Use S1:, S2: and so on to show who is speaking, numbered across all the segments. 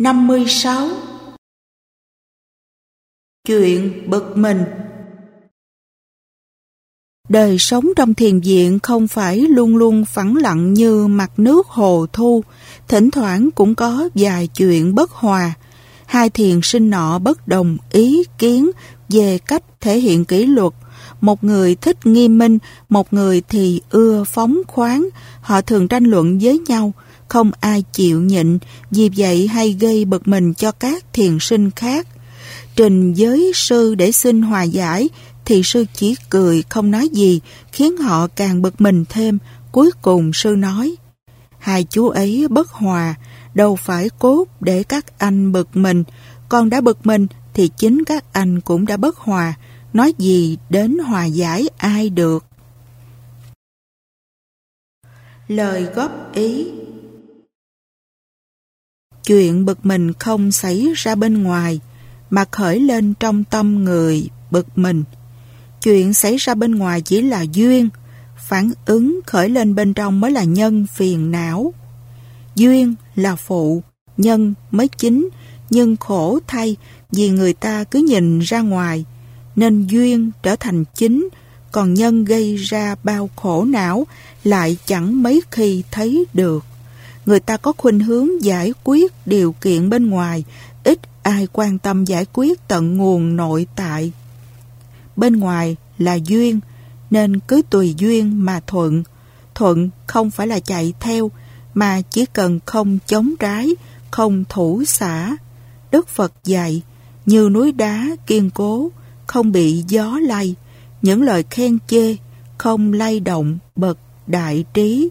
S1: 56. Chuyện bực mình. Đời sống trong thiền viện không phải luôn luôn phẳng lặng như mặt nước hồ thu, thỉnh thoảng cũng có vài chuyện bất hòa. Hai thiền sinh nọ bất đồng ý kiến về cách thể hiện kỷ luật. Một người thích nghiêm minh, một người thì ưa phóng khoáng. Họ thường tranh luận với nhau, không ai chịu nhịn, vì vậy hay gây bực mình cho các thiền sinh khác. Trình với sư để xin hòa giải, thì sư chỉ cười không nói gì, khiến họ càng bực mình thêm. Cuối cùng sư nói: hai chú ấy bất hòa, đâu phải cốt để các anh bực mình. Con đã bực mình thì chính các anh cũng đã bất hòa, nói gì đến hòa giải ai được. Lời góp ý. Chuyện bực mình không xảy ra bên ngoài, mà khởi lên trong tâm người bực mình. Chuyện xảy ra bên ngoài chỉ là duyên, phản ứng khởi lên bên trong mới là nhân phiền não. Duyên là phụ, nhân mới chính, nhưng khổ thay vì người ta cứ nhìn ra ngoài, nên duyên trở thành chính, còn nhân gây ra bao khổ não lại chẳng mấy khi thấy được. Người ta có khuynh hướng giải quyết điều kiện bên ngoài, ít ai quan tâm giải quyết tận nguồn nội tại. Bên ngoài là duyên, nên cứ tùy duyên mà thuận. Thuận không phải là chạy theo, mà chỉ cần không chống trái, không thủ xả. Đức Phật dạy, như núi đá kiên cố, không bị gió lay. Những lời khen chê, không lay động bậc đại trí.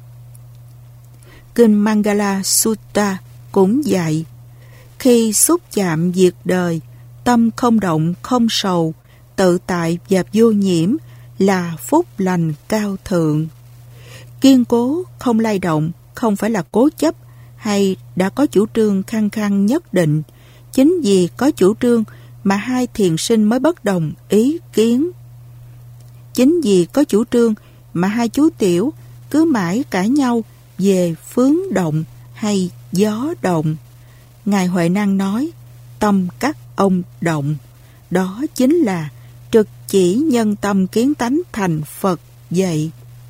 S1: Kinh Mangala Sutta cũng dạy, khi xúc chạm việc đời, tâm không động không sầu, tự tại và vô nhiễm là phúc lành cao thượng. Kiên cố không lay động không phải là cố chấp hay đã có chủ trương khăng khăng nhất định. Chính vì có chủ trương mà hai thiền sinh mới bất đồng ý kiến. Chính vì có chủ trương mà hai chú tiểu cứ mãi cãi nhau về phướng động hay gió động. Ngài Huệ Năng nói, tâm các ông động, đó chính là trực chỉ nhân tâm kiến tánh thành Phật vậy.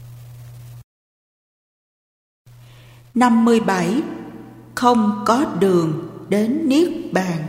S1: 57. Không có đường đến Niết Bàn.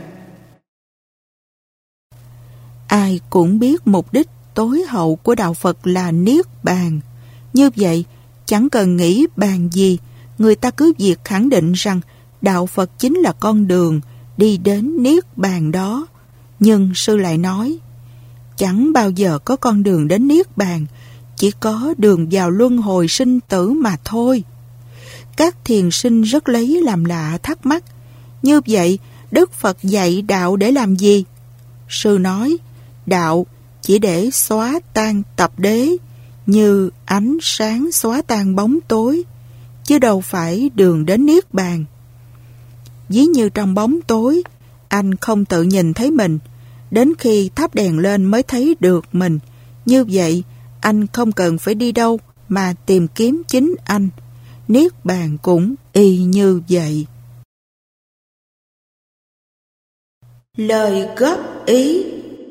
S1: Ai cũng biết mục đích tối hậu của Đạo Phật là Niết Bàn. Như vậy, chẳng cần nghĩ bàn gì, người ta cứ việc khẳng định rằng Đạo Phật chính là con đường đi đến Niết Bàn đó. Nhưng sư lại nói, chẳng bao giờ có con đường đến Niết Bàn, chỉ có đường vào luân hồi sinh tử mà thôi. Các thiền sinh rất lấy làm lạ thắc mắc, như vậy Đức Phật dạy đạo để làm gì? Sư nói, đạo chỉ để xóa tan tập đế, như ánh sáng xóa tan bóng tối, chứ đâu phải đường đến Niết Bàn. Ví như trong bóng tối, anh không tự nhìn thấy mình, đến khi thắp đèn lên mới thấy được mình. Như vậy, anh không cần phải đi đâu mà tìm kiếm chính anh. Niết Bàn cũng y như vậy. Lời góp ý.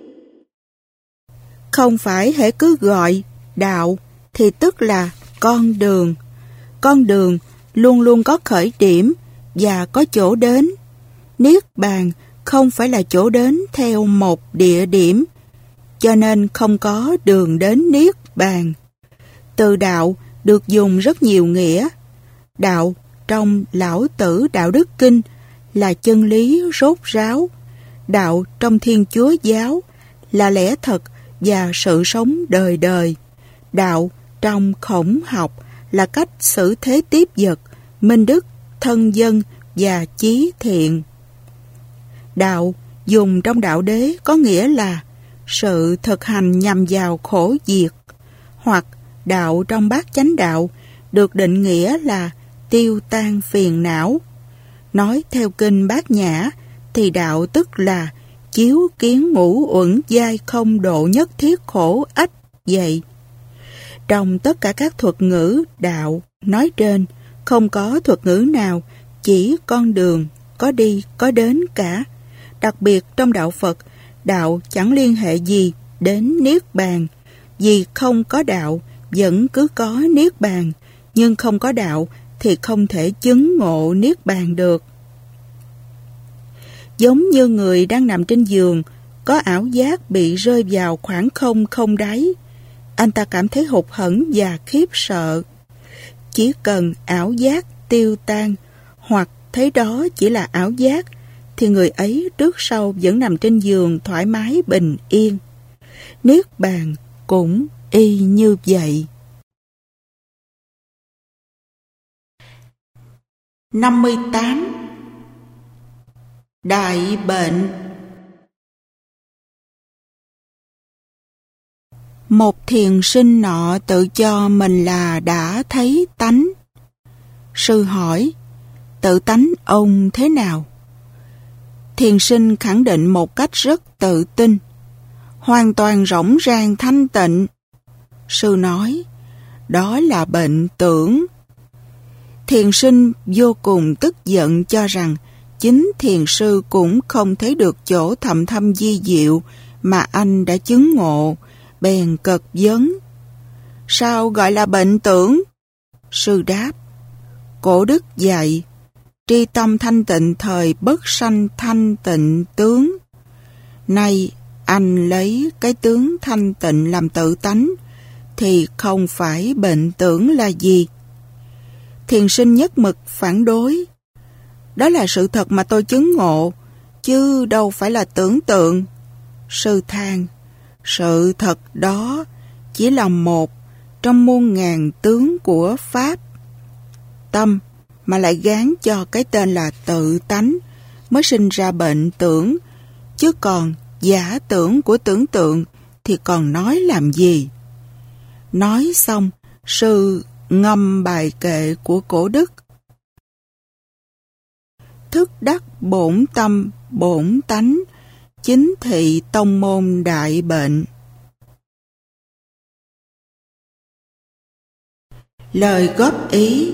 S1: Không phải hễ cứ gọi đạo thì tức là con đường. Con đường luôn luôn có khởi điểm và có chỗ đến. Niết Bàn không phải là chỗ đến theo một địa điểm, cho nên không có đường đến Niết Bàn. Từ đạo được dùng rất nhiều nghĩa. Đạo trong Lão Tử Đạo Đức Kinh là chân lý rốt ráo. Đạo trong Thiên Chúa Giáo là lẽ thật và sự sống đời đời. Đạo trong Khổng học là cách xử thế tiếp vật, minh đức, thân dân và chí thiện. Đạo dùng trong Đạo Đế có nghĩa là sự thực hành nhằm vào khổ diệt, hoặc đạo trong Bát Chánh Đạo được định nghĩa là tiêu tan phiền não. Nói theo kinh Bát Nhã thì đạo tức là chiếu kiến ngũ uẩn giai không độ nhất thiết khổ ách vậy. Trong tất cả các thuật ngữ đạo nói trên, không có thuật ngữ nào chỉ con đường có đi, có đến cả. Đặc biệt trong đạo Phật, đạo chẳng liên hệ gì đến Niết Bàn. Vì không có đạo, vẫn cứ có Niết Bàn, nhưng không có đạo thì không thể chứng ngộ Niết Bàn được. Giống như người đang nằm trên giường, có ảo giác bị rơi vào khoảng không không đáy. Anh ta cảm thấy hụt hẫng và khiếp sợ. Chỉ cần ảo giác tiêu tan, hoặc thấy đó chỉ là ảo giác, thì người ấy trước sau vẫn nằm trên giường thoải mái bình yên. Niết Bàn cũng y như vậy. 58. Đại bệnh. Một thiền sinh nọ tự cho mình là đã thấy tánh. Sư hỏi, tự tánh ông thế nào? Thiền sinh khẳng định một cách rất tự tin, hoàn toàn rỗng rang thanh tịnh. Sư nói, đó là bệnh tưởng. Thiền sinh vô cùng tức giận cho rằng chính thiền sư cũng không thấy được chỗ thầm thâm vi diệu mà anh đã chứng ngộ, bèn cật vấn. Sao gọi là bệnh tưởng? Sư đáp, Cổ đức dạy, tri tâm thanh tịnh thời bất sanh thanh tịnh tướng. Nay anh lấy cái tướng thanh tịnh làm tự tánh, thì không phải bệnh tưởng là gì? Thiền sinh nhất mực phản đối. Đó là sự thật mà tôi chứng ngộ, chứ đâu phải là tưởng tượng. Sư than, sự thật đó chỉ là một trong muôn ngàn tướng của Pháp. Tâm mà lại gán cho cái tên là tự tánh mới sinh ra bệnh tưởng, chứ còn giả tưởng của tưởng tượng thì còn nói làm gì? Nói xong, sư ngâm bài kệ của Cổ Đức. Thức đắc bổn tâm bổn tánh, chính thị tông môn đại bệnh. Lời góp ý.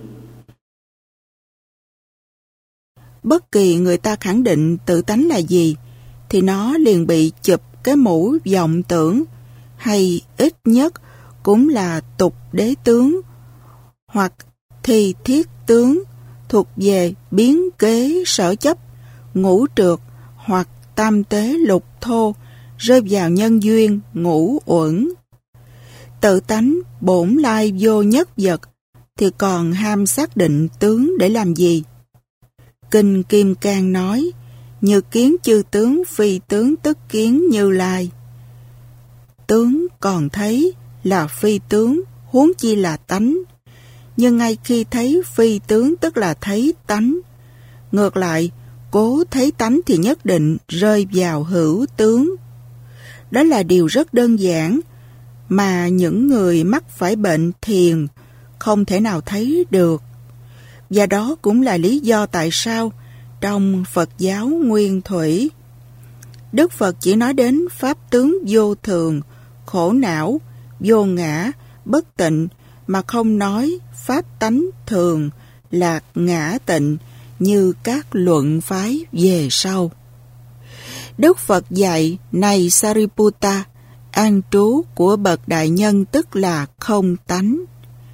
S1: Bất kỳ người ta khẳng định tự tánh là gì, thì nó liền bị chụp cái mũ vọng tưởng, hay ít nhất cũng là tục đế tướng, hoặc thi thiết tướng, thuộc về biến kế sở chấp, ngũ trược, hoặc tam tế lục thô, rơi vào nhân duyên ngũ uẩn. Tự tánh bổn lai vô nhất vật, thì còn ham xác định tướng để làm gì? Kinh Kim Cang nói, như kiến chư tướng phi tướng tức kiến Như Lai. Tướng còn thấy là phi tướng, huống chi là tánh. Nhưng ngay khi thấy phi tướng tức là thấy tánh. Ngược lại, cố thấy tánh thì nhất định rơi vào hữu tướng. Đó là điều rất đơn giản, mà những người mắc phải bệnh thiền không thể nào thấy được. Và đó cũng là lý do tại sao trong Phật giáo nguyên thủy, Đức Phật chỉ nói đến pháp tướng vô thường, khổ não, vô ngã, bất tịnh, mà không nói pháp tánh thường, lạc, ngã tịnh như các luận phái về sau. Đức Phật dạy, này Sariputta, an trú của bậc đại nhân tức là không tánh.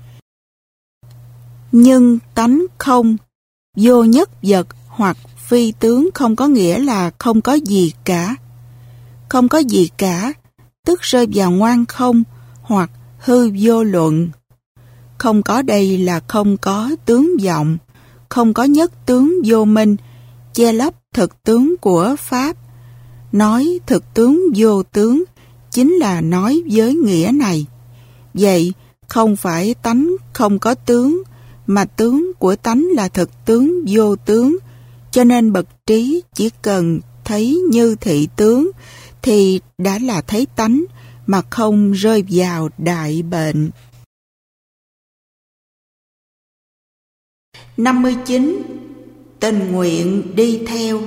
S1: Nhưng tánh không, vô nhất vật hoặc phi tướng không có nghĩa là không có gì cả. Không có gì cả, tức rơi vào ngoan không hoặc hư vô luận. Không có đây là không có tướng vọng, không có nhất tướng vô minh, che lấp thực tướng của Pháp. Nói thực tướng vô tướng chính là nói với nghĩa này. Vậy không phải tánh không có tướng, mà tướng của tánh là thực tướng vô tướng, cho nên bậc trí chỉ cần thấy như thị tướng thì đã là thấy tánh mà không rơi vào đại bệnh. 59. Tình nguyện đi theo.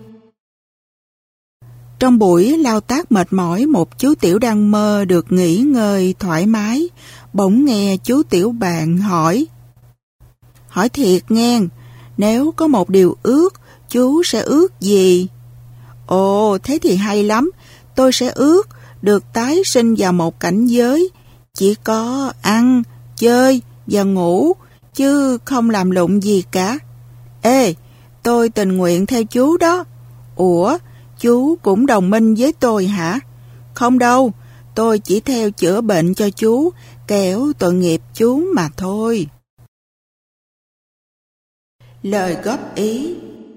S1: Trong buổi lao tác mệt mỏi, một chú tiểu đang mơ được nghỉ ngơi thoải mái, bỗng nghe chú tiểu bạn hỏi thiệt nghe, nếu có một điều ước chú sẽ ước gì? Ồ, thế thì hay lắm. Tôi sẽ ước được tái sinh vào một cảnh giới chỉ có ăn, chơi và ngủ, chứ không làm lụng gì cả. Ê, tôi tình nguyện theo chú đó. Ủa, chú cũng đồng minh với tôi hả? Không đâu, tôi chỉ theo chữa bệnh cho chú, kẻo tội nghiệp chú mà thôi. Lời góp ý.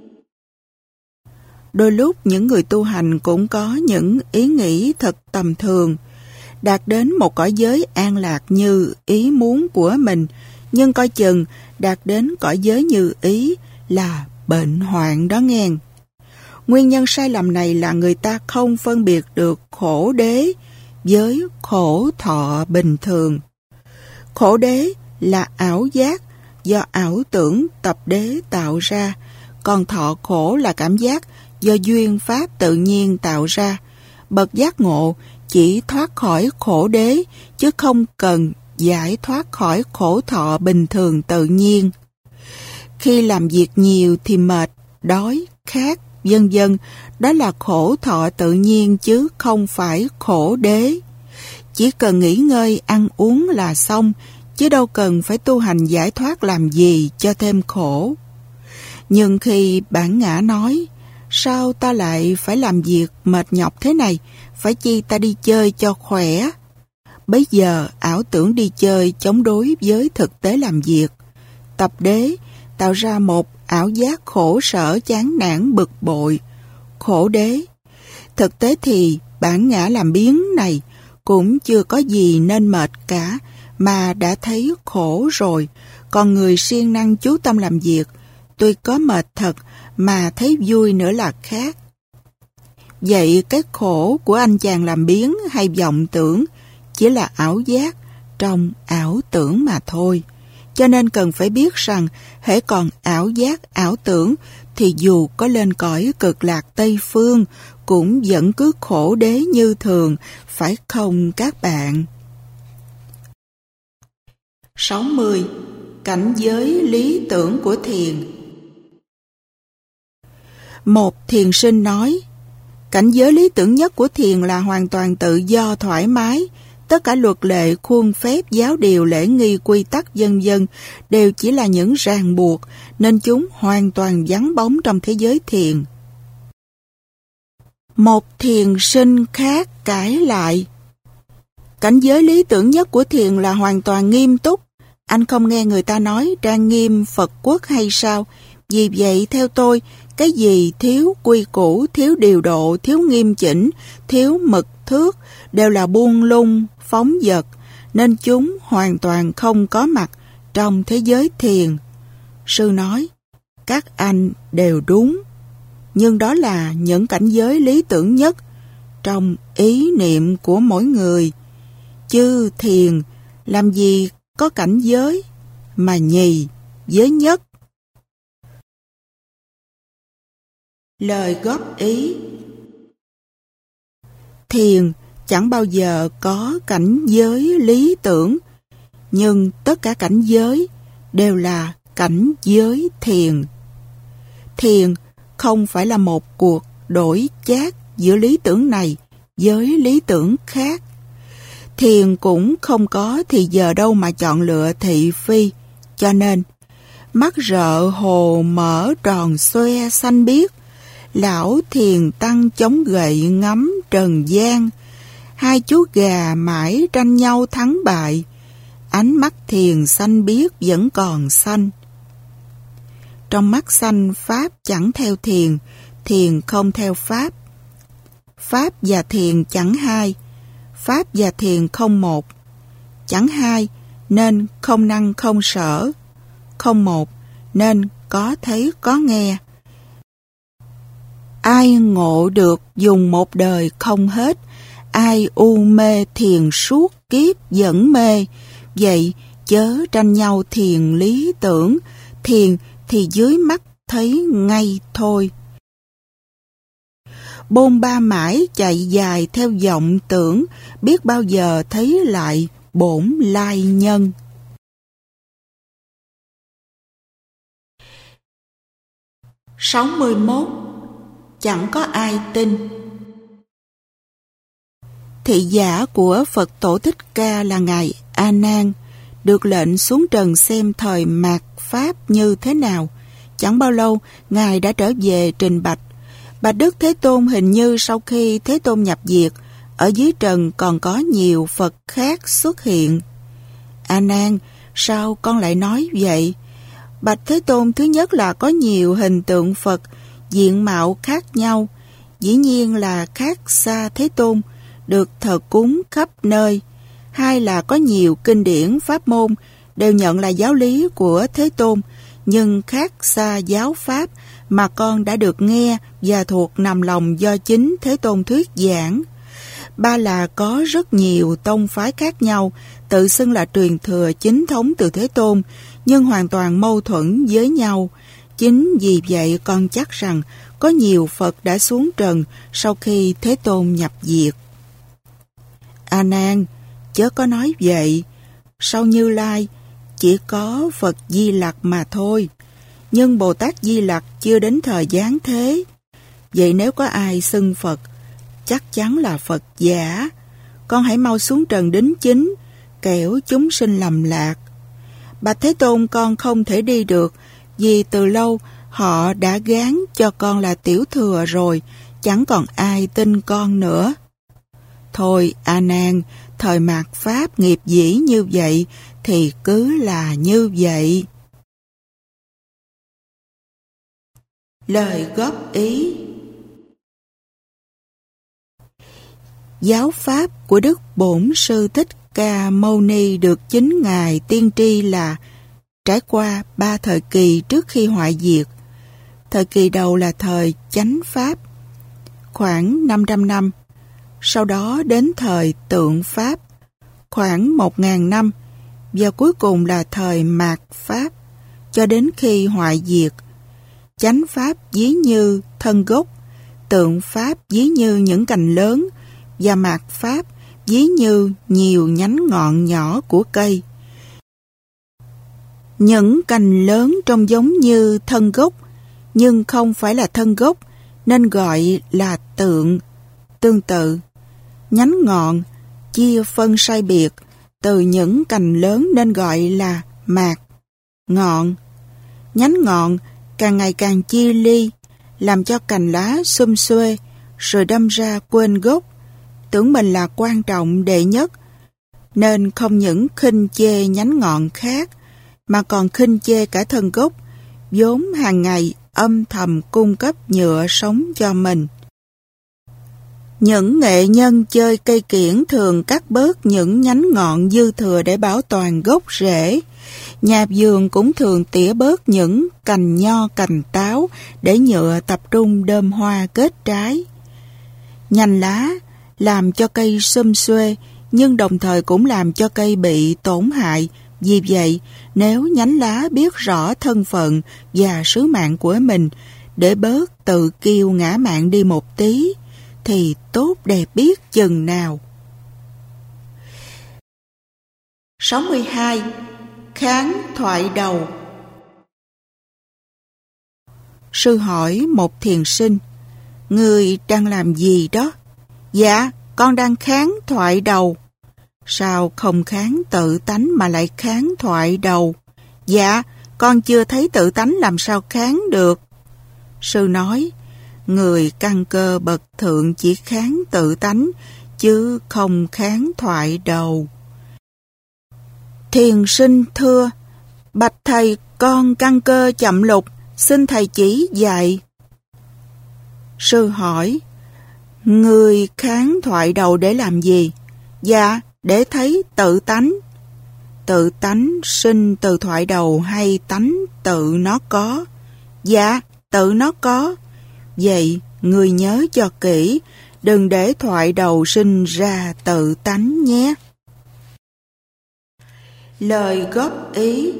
S1: Đôi lúc những người tu hành cũng có những ý nghĩ thật tầm thường, đạt đến một cõi giới an lạc như ý muốn của mình, nhưng coi chừng đạt đến cõi giới như ý là bệnh hoạn đó nghe. Nguyên nhân sai lầm này là người ta không phân biệt được khổ đế với khổ thọ bình thường. Khổ đế là ảo giác do ảo tưởng tập đế tạo ra, còn thọ khổ là cảm giác do duyên pháp tự nhiên tạo ra. Bậc giác ngộ chỉ thoát khỏi khổ đế chứ không cần giải thoát khỏi khổ thọ bình thường tự nhiên. Khi làm việc nhiều thì mệt, đói, khát, vân vân, đó là khổ thọ tự nhiên chứ không phải khổ đế. Chỉ cần nghỉ ngơi, ăn uống là xong, chứ đâu cần phải tu hành giải thoát làm gì cho thêm khổ. Nhưng khi bản ngã nói, sao ta lại phải làm việc mệt nhọc thế này, phải chi ta đi chơi cho khỏe? Bấy giờ ảo tưởng đi chơi chống đối với thực tế làm việc. Tập đế tạo ra một ảo giác khổ sở chán nản bực bội, khổ đế. Thực tế thì bản ngã làm biếng này cũng chưa có gì nên mệt cả, mà đã thấy khổ rồi. Còn người siêng năng chú tâm làm việc, tuy có mệt thật mà thấy vui nữa là khác. Vậy cái khổ của anh chàng làm biếng hay vọng tưởng chỉ là ảo giác trong ảo tưởng mà thôi. Cho nên cần phải biết rằng hễ còn ảo giác, ảo tưởng thì dù có lên cõi cực lạc Tây Phương cũng vẫn cứ khổ đế như thường, phải không các bạn? 60. Cảnh giới lý tưởng của thiền. Một thiền sinh nói, cảnh giới lý tưởng nhất của thiền là hoàn toàn tự do thoải mái. Tất cả luật lệ, khuôn phép, giáo điều, lễ nghi, quy tắc vân vân đều chỉ là những ràng buộc, nên chúng hoàn toàn vắng bóng trong thế giới thiền. Một thiền sinh khác cãi lại, cảnh giới lý tưởng nhất của thiền là hoàn toàn nghiêm túc. Anh không nghe người ta nói trang nghiêm Phật quốc hay sao? Vì vậy theo tôi, cái gì thiếu quy củ, thiếu điều độ, thiếu nghiêm chỉnh, thiếu mực thước đều là buông lung, phóng dật, nên chúng hoàn toàn không có mặt trong thế giới thiền. Sư nói, các anh đều đúng, nhưng đó là những cảnh giới lý tưởng nhất trong ý niệm của mỗi người. Chứ thiền làm gì có cảnh giới mà nhì với nhất. Lời góp ý. Thiền chẳng bao giờ có cảnh giới lý tưởng, nhưng tất cả cảnh giới đều là cảnh giới thiền. Thiền không phải là một cuộc đổi chác giữa lý tưởng này với lý tưởng khác. Thiền cũng không có thì giờ đâu mà chọn lựa thị phi, cho nên mắt rợ hồ mở tròn xoe xanh biếc, lão thiền tăng chống gậy ngắm trần gian, hai chú gà mãi tranh nhau thắng bại, ánh mắt thiền xanh biếc vẫn còn xanh. Trong mắt xanh, pháp chẳng theo thiền, thiền không theo pháp. Pháp và thiền chẳng hai, pháp và thiền không một. Chẳng hai nên không năng không sở, không một nên có thấy có nghe. Ai ngộ được dùng một đời không hết, ai u mê thiền suốt kiếp vẫn mê. Vậy chớ tranh nhau thiền lý tưởng, thiền thì dưới mắt thấy ngay thôi. Bôn ba mãi chạy dài theo vọng tưởng, biết bao giờ thấy lại bổn lai nhân. 61. Chẳng có ai tin. Thị giả của Phật Tổ Thích Ca là Ngài A Nan, được lệnh xuống trần xem thời mạt Pháp như thế nào. Chẳng bao lâu, Ngài đã trở về trình bạch: Bạch Đức Thế Tôn, hình như sau khi Thế Tôn nhập diệt, ở dưới trần còn có nhiều Phật khác xuất hiện. A Nan, sao con lại nói vậy? Bạch Thế Tôn, thứ nhất là có nhiều hình tượng Phật, diện mạo khác nhau, dĩ nhiên là khác xa Thế Tôn, được thờ cúng khắp nơi. Hai là có nhiều kinh điển pháp môn, đều nhận là giáo lý của Thế Tôn, nhưng khác xa giáo pháp mà con đã được nghe và thuộc nằm lòng do chính Thế Tôn thuyết giảng. Ba là có rất nhiều tông phái khác nhau, tự xưng là truyền thừa chính thống từ Thế Tôn, nhưng hoàn toàn mâu thuẫn với nhau. Chính vì vậy con chắc rằng có nhiều Phật đã xuống trần sau khi Thế Tôn nhập diệt. A Nan, chớ có nói vậy. Sau Như Lai chỉ có Phật Di Lặc mà thôi, nhưng Bồ Tát Di Lặc chưa đến thời giáng thế. Vậy nếu có ai xưng Phật, chắc chắn là Phật giả. Con hãy mau xuống trần đính chính, kẻo chúng sinh lầm lạc. Bạch Thế Tôn, con không thể đi được, vì từ lâu họ đã gán cho con là tiểu thừa rồi, chẳng còn ai tin con nữa. Thôi A Nan, thời mạt Pháp nghiệp dĩ như vậy thì cứ là như vậy. Lời góp ý. Giáo pháp của Đức Bổn Sư Thích Ca Mâu Ni được chính Ngài tiên tri là trải qua 3 thời kỳ trước khi hoại diệt. Thời kỳ đầu là thời chánh pháp, khoảng 500 năm. Sau đó đến thời tượng pháp, khoảng 1000 năm. Và cuối cùng là thời mạt pháp, cho đến khi hoại diệt. Chánh pháp ví như thân gốc, tượng pháp ví như những cành lớn, và mạt pháp ví như nhiều nhánh ngọn nhỏ của cây. Những cành lớn trông giống như thân gốc, nhưng không phải là thân gốc, nên gọi là tượng. Tương tự, nhánh ngọn chia phân sai biệt từ những cành lớn nên gọi là mạt ngọn. Nhánh ngọn càng ngày càng chia ly, làm cho cành lá xum xuê, rồi đâm ra quên gốc, tưởng mình là quan trọng đệ nhất, nên không những khinh chê nhánh ngọn khác, mà còn khinh chê cả thân gốc, vốn hàng ngày âm thầm cung cấp nhựa sống cho mình. Những nghệ nhân chơi cây kiểng thường cắt bớt những nhánh ngọn dư thừa để bảo toàn gốc rễ. Nhà vườn cũng thường tỉa bớt những cành nho, cành táo để nhựa tập trung đơm hoa kết trái. Nhành lá làm cho cây xum xuê, nhưng đồng thời cũng làm cho cây bị tổn hại. Vì vậy, nếu nhánh lá biết rõ thân phận và sứ mạng của mình, để bớt tự kiêu ngã mạn đi một tí, thì tốt đẹp biết chừng nào. 62. Kháng thoại đầu. Sư hỏi một thiền sinh: Người đang làm gì đó? Dạ, con đang kháng thoại đầu. Sao không kháng tự tánh mà lại kháng thoại đầu? Dạ, con chưa thấy tự tánh làm sao kháng được. Sư nói: Người căn cơ bậc thượng chỉ kháng tự tánh, chứ không kháng thoại đầu. Thiền sinh thưa: Bạch thầy, con căn cơ chậm lục, xin thầy chỉ dạy. Sư hỏi: Người kháng thoại đầu để làm gì? Dạ, để thấy tự tánh. Tự tánh sinh từ thoại đầu hay tánh tự nó có? Dạ, tự nó có. Vậy, người nhớ cho kỹ, đừng để thoại đầu sinh ra tự tánh nhé. Lời góp ý.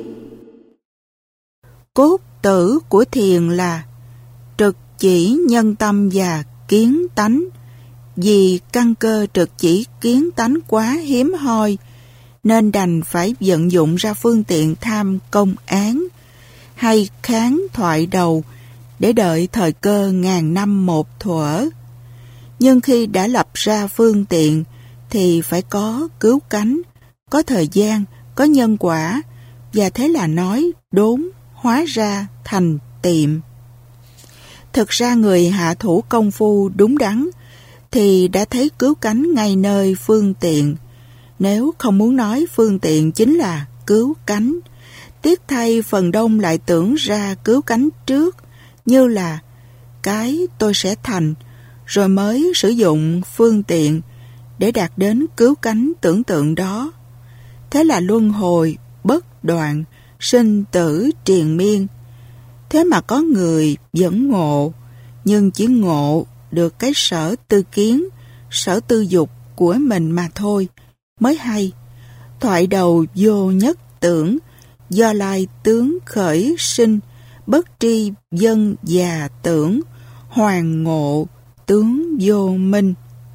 S1: Cốt tử của thiền là trực chỉ nhân tâm và kiến tánh. Vì căn cơ trực chỉ kiến tánh quá hiếm hoi, nên đành phải vận dụng ra phương tiện tham công án hay kháng thoại đầu để đợi thời cơ ngàn năm một thuở. Nhưng khi đã lập ra phương tiện thì phải có cứu cánh, có thời gian, có nhân quả, và thế là nói đốn hóa ra thành tiệm. Thực ra người hạ thủ công phu đúng đắn thì đã thấy cứu cánh ngay nơi phương tiện. Nếu không muốn nói phương tiện chính là cứu cánh, tiếc thay phần đông lại tưởng ra cứu cánh trước, như là cái tôi sẽ thành, rồi mới sử dụng phương tiện để đạt đến cứu cánh tưởng tượng đó. Thế là luân hồi bất đoạn, sinh tử triền miên. Thế mà có người vẫn ngộ, nhưng chỉ ngộ được cái sở tư kiến, sở tư dục của mình mà thôi, mới hay. Thoại đầu vô nhất tưởng, do lai tướng khởi sinh, bất tri dân già tưởng, hoàng ngộ tướng vô minh.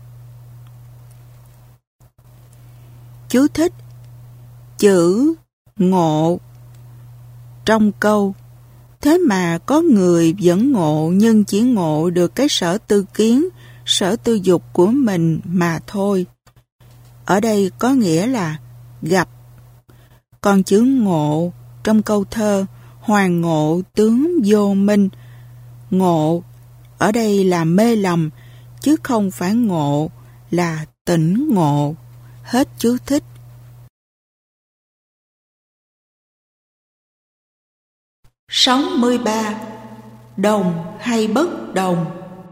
S1: Chú thích: chữ ngộ trong câu thế mà có người vẫn ngộ, nhưng chỉ ngộ được cái sở tư kiến, sở tư dục của mình mà thôi. Ở đây có nghĩa là gặp. Còn chữ ngộ trong câu thơ hoàng ngộ tướng vô minh, ngộ ở đây là mê lầm, chứ không phải ngộ là tỉnh ngộ. Hết chú thích. Sáu 63. Đồng hay bất đồng?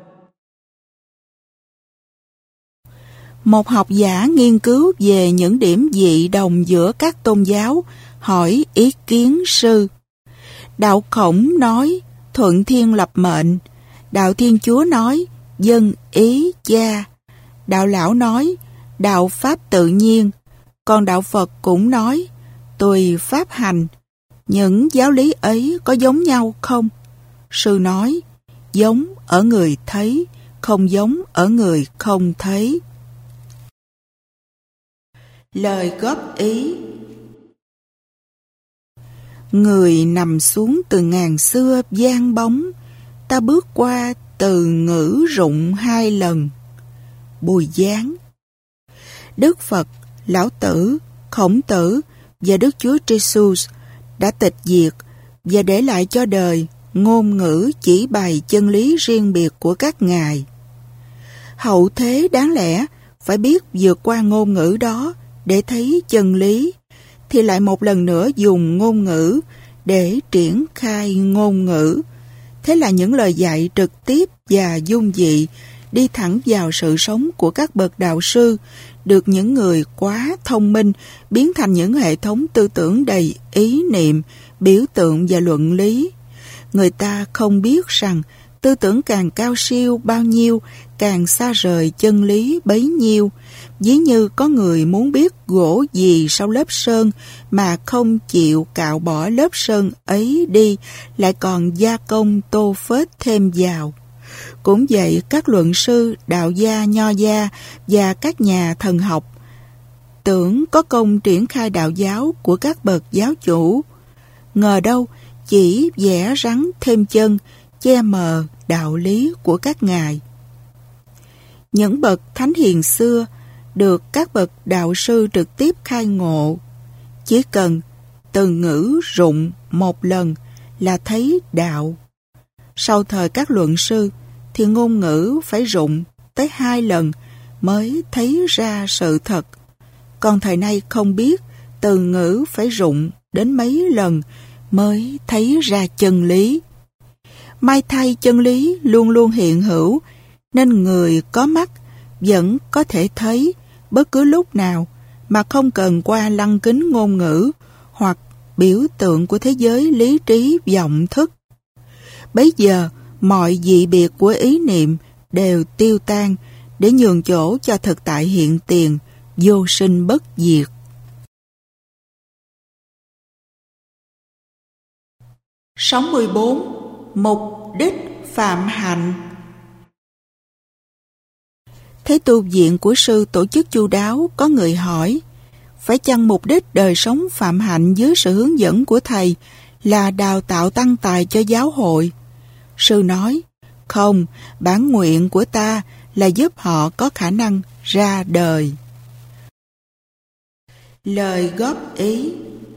S1: Một học giả nghiên cứu về những điểm dị đồng giữa các tôn giáo, hỏi ý kiến sư. Đạo Khổng nói thuận thiên lập mệnh, đạo Thiên Chúa nói dân ý cha, đạo Lão nói đạo pháp tự nhiên, còn đạo Phật cũng nói tùy pháp hành. Những giáo lý ấy có giống nhau không? Sư nói giống ở người thấy, không giống ở người không thấy. Lời góp ý: người nằm xuống từ ngàn xưa giang bóng, ta bước qua từ ngữ rụng 2 lần. Bùi Giáng. Đức Phật, Lão Tử, Khổng Tử và Đức Chúa Jesus đã tịch diệt và để lại cho đời ngôn ngữ chỉ bày chân lý riêng biệt của các ngài. Hậu thế đáng lẽ phải biết vượt qua ngôn ngữ đó để thấy chân lý, thì lại một lần nữa dùng ngôn ngữ để triển khai ngôn ngữ. Thế là những lời dạy trực tiếp và dung dị đi thẳng vào sự sống của các bậc đạo sư, được những người quá thông minh biến thành những hệ thống tư tưởng đầy ý niệm, biểu tượng và luận lý. Người ta không biết rằng tư tưởng càng cao siêu bao nhiêu, càng xa rời chân lý bấy nhiêu. Ví như có người muốn biết gỗ gì sau lớp sơn mà không chịu cạo bỏ lớp sơn ấy đi, lại còn gia công tô phết thêm vào. Cũng vậy, các luận sư, đạo gia, nho gia và các nhà thần học tưởng có công triển khai đạo giáo của các bậc giáo chủ. Ngờ đâu chỉ vẽ rắn thêm chân, che mờ đạo lý của các ngài. Những bậc thánh hiền xưa được các bậc đạo sư trực tiếp khai ngộ. Chỉ cần từ ngữ rụng 1 lần là thấy đạo. Sau thời các luận sư thì ngôn ngữ phải rụng tới 2 lần mới thấy ra sự thật. Còn thời nay không biết từ ngữ phải rụng đến mấy lần mới thấy ra chân lý. May thay chân lý luôn luôn hiện hữu, nên người có mắt vẫn có thể thấy bất cứ lúc nào mà không cần qua lăng kính ngôn ngữ hoặc biểu tượng của thế giới lý trí vọng thức. Bấy giờ mọi dị biệt của ý niệm đều tiêu tan để nhường chỗ cho thực tại hiện tiền, vô sinh bất diệt. Sáu 14. Mục đích phạm hạnh. Thấy tu viện của sư tổ chức chu đáo, có người hỏi, phải chăng mục đích đời sống phạm hạnh dưới sự hướng dẫn của thầy là đào tạo tăng tài cho giáo hội? Sư nói, không, bản nguyện của ta là giúp họ có khả năng ra đời. Lời góp ý.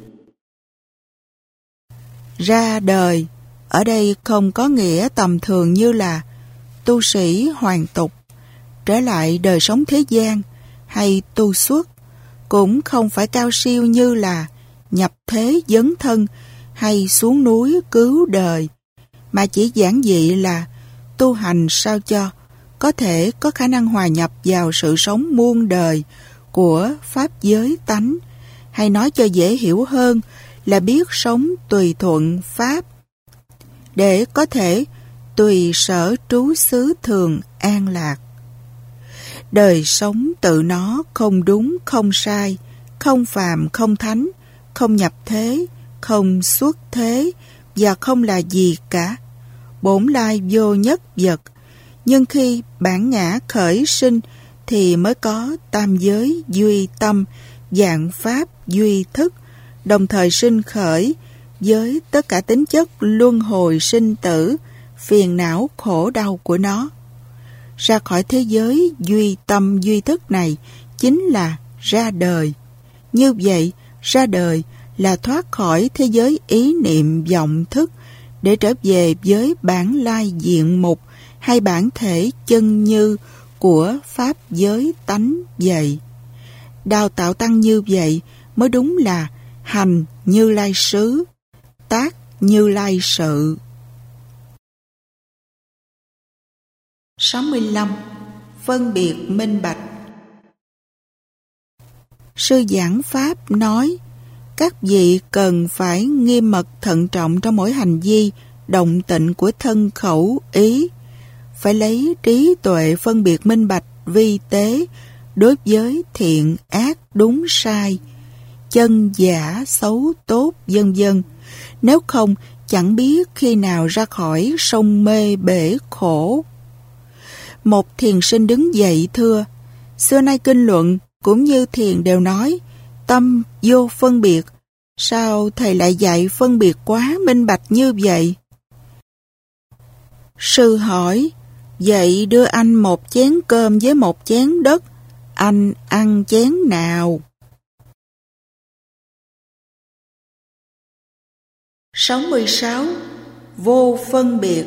S1: Ra đời ở đây không có nghĩa tầm thường như là tu sĩ hoàn tục, trở lại đời sống thế gian hay tu xuất, cũng không phải cao siêu như là nhập thế dấn thân hay xuống núi cứu đời, mà chỉ giản dị là tu hành sao cho có thể có khả năng hòa nhập vào sự sống muôn đời của pháp giới tánh, hay nói cho dễ hiểu hơn là biết sống tùy thuận pháp, để có thể tùy sở trú xứ thường an lạc. Đời sống tự nó không đúng, không sai, không phàm, không thánh, không nhập thế, không xuất thế và không là gì cả. Bổn lai vô nhất vật, nhưng khi bản ngã khởi sinh thì mới có tam giới duy tâm, vạn pháp duy thức, đồng thời sinh khởi với tất cả tính chất luân hồi sinh tử, phiền não khổ đau của nó. Ra khỏi thế giới duy tâm duy thức này chính là ra đời. Như vậy, ra đời là thoát khỏi thế giới ý niệm vọng thức để trở về với bản lai diện mục hay bản thể chân như của pháp giới tánh vậy. Đào tạo tăng như vậy mới đúng là hành Như Lai xứ, tác Như Lai sự. 65. Phân biệt minh bạch. Sư giảng pháp nói, các vị cần phải nghiêm mật thận trọng trong mỗi hành vi, động tịnh của thân khẩu ý, phải lấy trí tuệ phân biệt minh bạch vi tế đối với thiện ác đúng sai, chân giả xấu tốt vân vân. Nếu không, chẳng biết khi nào ra khỏi sông mê bể khổ. Một thiền sinh đứng dậy thưa, xưa nay kinh luận cũng như thiền đều nói tâm vô phân biệt, sao thầy lại dạy phân biệt quá minh bạch như vậy? Sư hỏi, vậy đưa anh một chén cơm với một chén đất, anh ăn chén nào? 66. Vô phân biệt.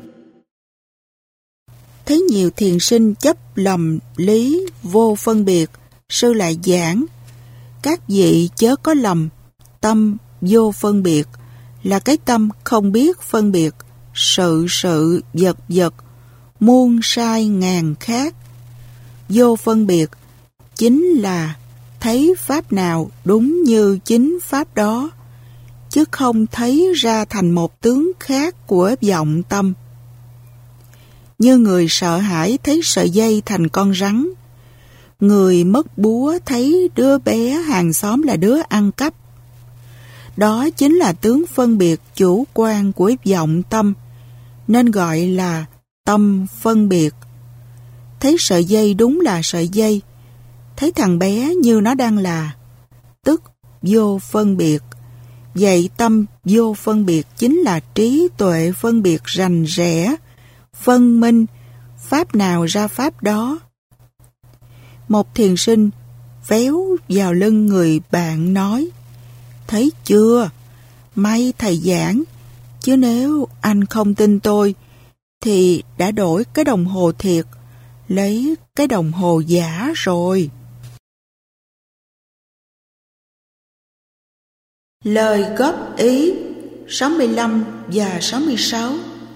S1: Thấy nhiều thiền sinh chấp lầm lý vô phân biệt, sư lại giảng, các vị chớ có lầm, tâm vô phân biệt là cái tâm không biết phân biệt sự vật vật, muôn sai ngàn khác. Vô phân biệt chính là thấy pháp nào đúng như chính pháp đó, chứ không thấy ra thành một tướng khác của vọng tâm. Như người sợ hãi thấy sợi dây thành con rắn, người mất búa thấy đứa bé hàng xóm là đứa ăn cắp. Đó chính là tướng phân biệt chủ quan của vọng tâm, nên gọi là tâm phân biệt. Thấy sợi dây đúng là sợi dây, thấy thằng bé như nó đang là, tức vô phân biệt. Vậy tâm vô phân biệt chính là trí tuệ phân biệt rành rẽ, phân minh, pháp nào ra pháp đó. Một thiền sinh véo vào lưng người bạn nói, thấy chưa, may thầy giảng, chứ nếu anh không tin tôi, thì đã đổi cái đồng hồ thiệt, lấy cái đồng hồ giả rồi. Lời góp ý 65 và 66.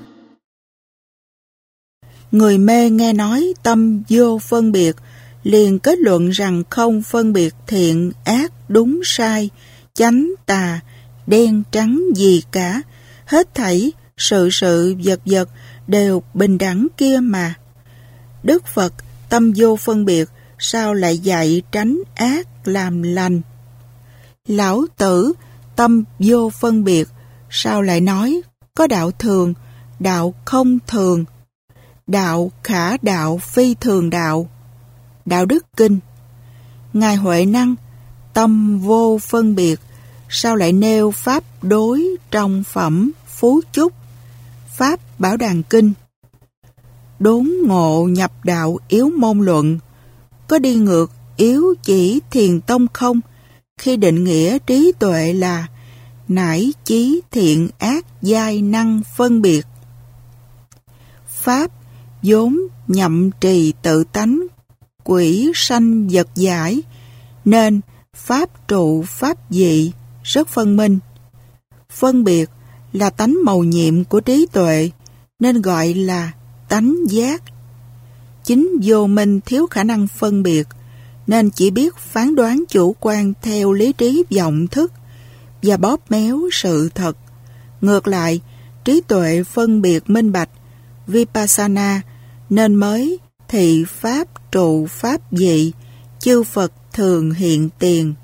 S1: Người mê nghe nói tâm vô phân biệt, liền kết luận rằng không phân biệt thiện, ác, đúng, sai, chánh, tà, đen, trắng gì cả. Hết thảy, sự vật vật đều bình đẳng kia mà. Đức Phật tâm vô phân biệt, sao lại dạy tránh ác làm lành? Lão Tử tâm vô phân biệt, sao lại nói có đạo thường, đạo không thường, đạo khả đạo phi thường đạo? Đạo Đức Kinh. Ngài Huệ Năng tâm vô phân biệt, sao lại nêu pháp đối trong phẩm Phú Chúc? Pháp Bảo Đàn Kinh. Đốn ngộ nhập đạo yếu môn luận, có đi ngược yếu chỉ thiền tông không, khi định nghĩa trí tuệ là nải chí thiện ác giai năng phân biệt. Pháp vốn nhậm trì tự tánh, quỷ sanh vật giải, nên pháp trụ pháp dị rất phân minh. Phân biệt là tánh mầu nhiệm của trí tuệ, nên gọi là tánh giác. Chính vô minh thiếu khả năng phân biệt, nên chỉ biết phán đoán chủ quan theo lý trí vọng thức và bóp méo sự thật. Ngược lại, trí tuệ phân biệt minh bạch, Vipassana, nên mới thị pháp trụ pháp dị, chư Phật thường hiện tiền.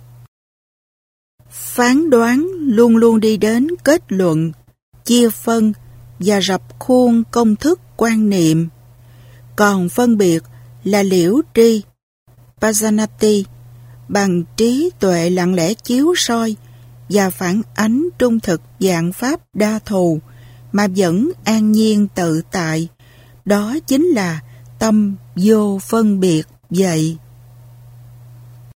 S1: Phán đoán luôn luôn đi đến kết luận, chia phân và rập khuôn công thức quan niệm. Còn phân biệt là liễu tri, Pajanati, bằng trí tuệ lặng lẽ chiếu soi và phản ánh trung thực dạng pháp đa thù mà vẫn an nhiên tự tại. Đó chính là tâm vô phân biệt vậy.